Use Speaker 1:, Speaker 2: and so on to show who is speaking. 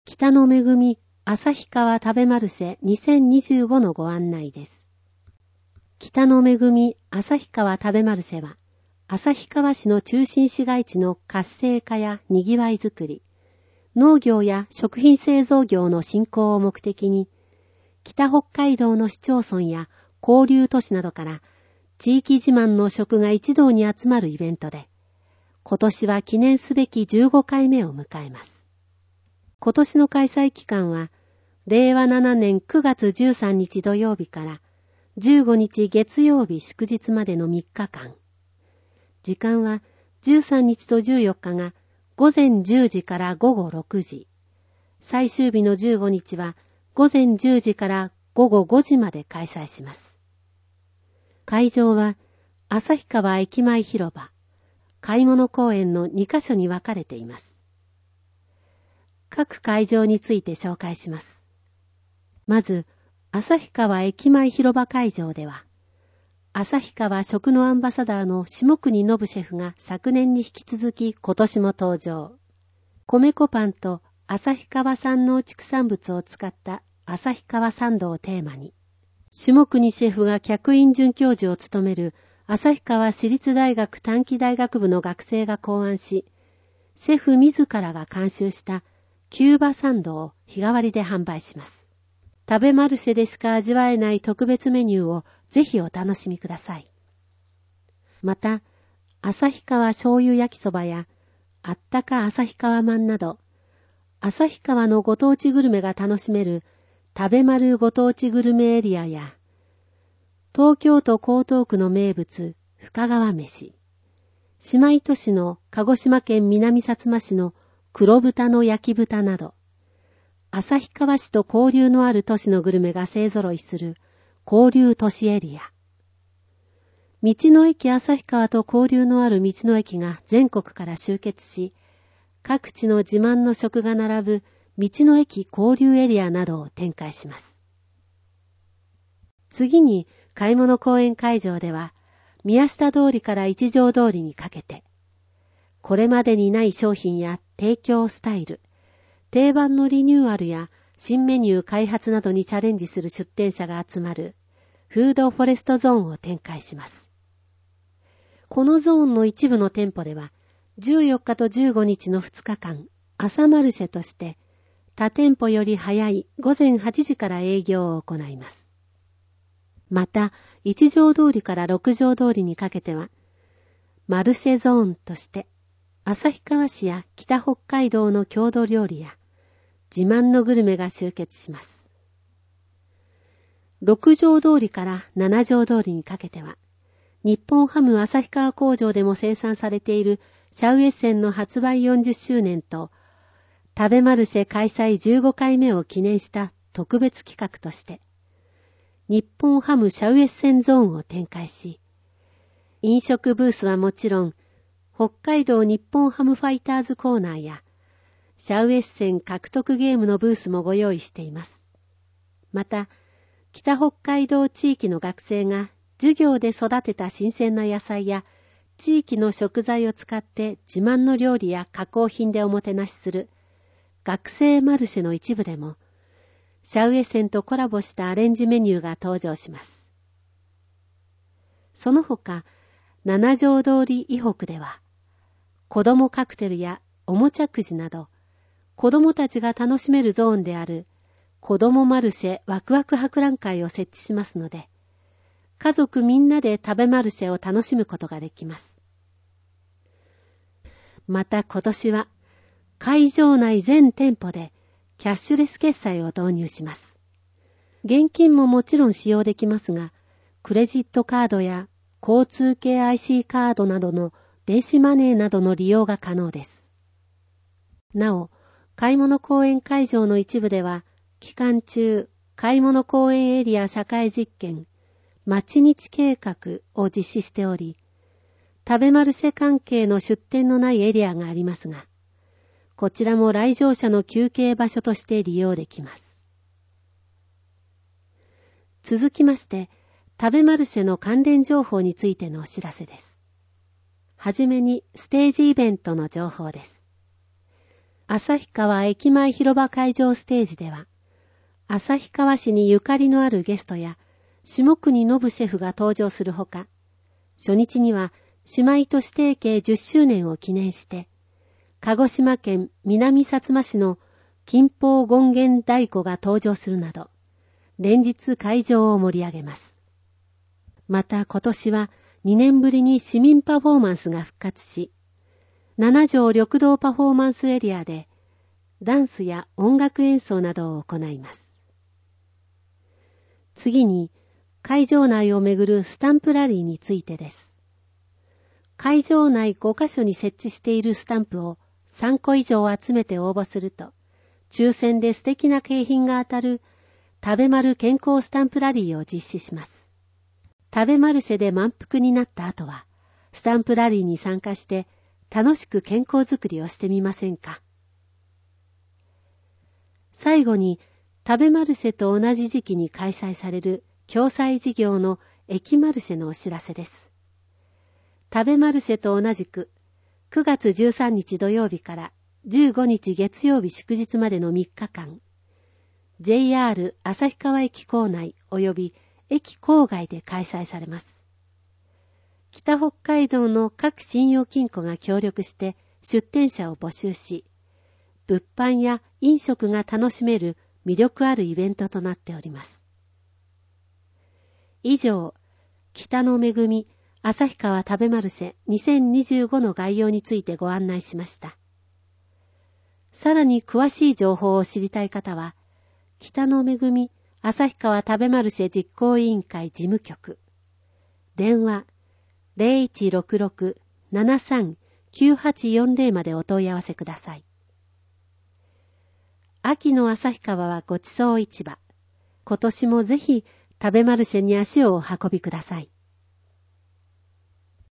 Speaker 1: 北の恵み旭川食べマルシェ2025のご案内です。北の恵み旭川食べマルシェは、旭川市の中心市街地の活性化やにぎわいづくり、農業や食品製造業の振興を目的に、北北海道の市町村や交流都市などから地域自慢の食が一堂に集まるイベントで、今年は記念すべき15回目を迎えます。今年の開催期間は、令和7年9月13日土曜日から15日月曜日祝日までの3日間。時間は13日と14日が午前10時から午後6時。最終日の15日は午前10時から午後5時まで開催します。会場は旭川駅前広場、買い物公園の2カ所に分かれています。各会場について紹介します。まず、旭川駅前広場会場では、旭川食のアンバサダーの下國信シェフが昨年に引き続き今年も登場。米粉パンと旭川産農畜産物を使った旭川サンドをテーマに、下國シェフが客員准教授を務める旭川市立大学短期大学部の学生が考案し、シェフ自らが監修したキューバサンドを日替わりで販売します。食べマルシェでしか味わえない特別メニューをぜひお楽しみください。また、旭川醤油焼きそばやあったか旭川まんなど、旭川のご当地グルメが楽しめる食べまるご当地グルメエリアや、東京都江東区の名物深川飯、姉妹都市の鹿児島県南薩摩市の黒豚の焼き豚など、旭川市と交流のある都市のグルメが勢揃いする交流都市エリア。道の駅旭川と交流のある道の駅が全国から集結し、各地の自慢の食が並ぶ道の駅交流エリアなどを展開します。次に買い物公園会場では、宮下通りから一条通りにかけて、これまでにない商品や提供スタイル、定番のリニューアルや新メニュー開発などにチャレンジする出店者が集まるフードフォレストゾーンを展開します。このゾーンの一部の店舗では、14日と15日の2日間、朝マルシェとして他店舗より早い午前8時から営業を行います。また、一条通りから六条通りにかけては、マルシェゾーンとして、旭川市や北北海道の郷土料理や自慢のグルメが集結します。六条通りから七条通りにかけては、日本ハム旭川工場でも生産されているシャウエッセンの発売40周年と、食べマルシェ開催15回目を記念した特別企画として、日本ハムシャウエッセンゾーンを展開し、飲食ブースはもちろん、北海道日本ハムファイターズコーナーや、シャウエッセン獲得ゲームのブースもご用意しています。また、北北海道地域の学生が授業で育てた新鮮な野菜や地域の食材を使って自慢の料理や加工品でおもてなしする学生マルシェの一部でも、シャウエッセンとコラボしたアレンジメニューが登場します。その他、七条通り以北では、子供カクテルやおもちゃくじなど、子供たちが楽しめるゾーンである子供マルシェワクワク博覧会を設置しますので、家族みんなで食べマルシェを楽しむことができます。また今年は、会場内全店舗でキャッシュレス決済を導入します。現金ももちろん使用できますが、クレジットカードや交通系 IC カードなどの電子マネーなどの利用が可能です。なお、買い物公園会場の一部では、期間中、買い物公園エリア社会実験、町日計画を実施しており、食べマルシェ関係の出店のないエリアがありますが、こちらも来場者の休憩場所として利用できます。続きまして、食べマルシェの関連情報についてのお知らせです。はじめにステージイベントの情報です。 旭川駅前広場会場ステージでは、旭川市にゆかりのあるゲストや、下國信シェフが登場するほか、初日には姉妹都市提携10周年を記念して、鹿児島県南薩摩市の金峰権現太鼓が登場するなど、連日会場を盛り上げます。また今年は2年ぶりに市民パフォーマンスが復活し、七条緑道パフォーマンスエリアでダンスや音楽演奏などを行います。次に会場内をめぐるスタンプラリーについてです。会場内5カ所に設置しているスタンプを3個以上集めて応募すると、抽選で素敵な景品が当たる食べマル健康スタンプラリーを実施します。食べマルシェで満腹になった後は、スタンプラリーに参加して楽しく健康づくりをしてみませんか。最後に、食べマルシェと同じ時期に開催される共催事業の駅マルシェのお知らせです。食べマルシェと同じく、9月13日土曜日から15日月曜日祝日までの3日間、JR 旭川駅構内及び駅構外で開催されます。北北海道の各信用金庫が協力して出店者を募集し、物販や飲食が楽しめる魅力あるイベントとなっております。以上、北の恵み旭川食べマルシェ2025の概要についてご案内しました。さらに詳しい情報を知りたい方は、北の恵み旭川食べマルシェ実行委員会事務局、電話 0166-73-9840 までお問い合わせください。秋の旭川はごちそう市場。今年もぜひ食べマルシェに足をお運びください。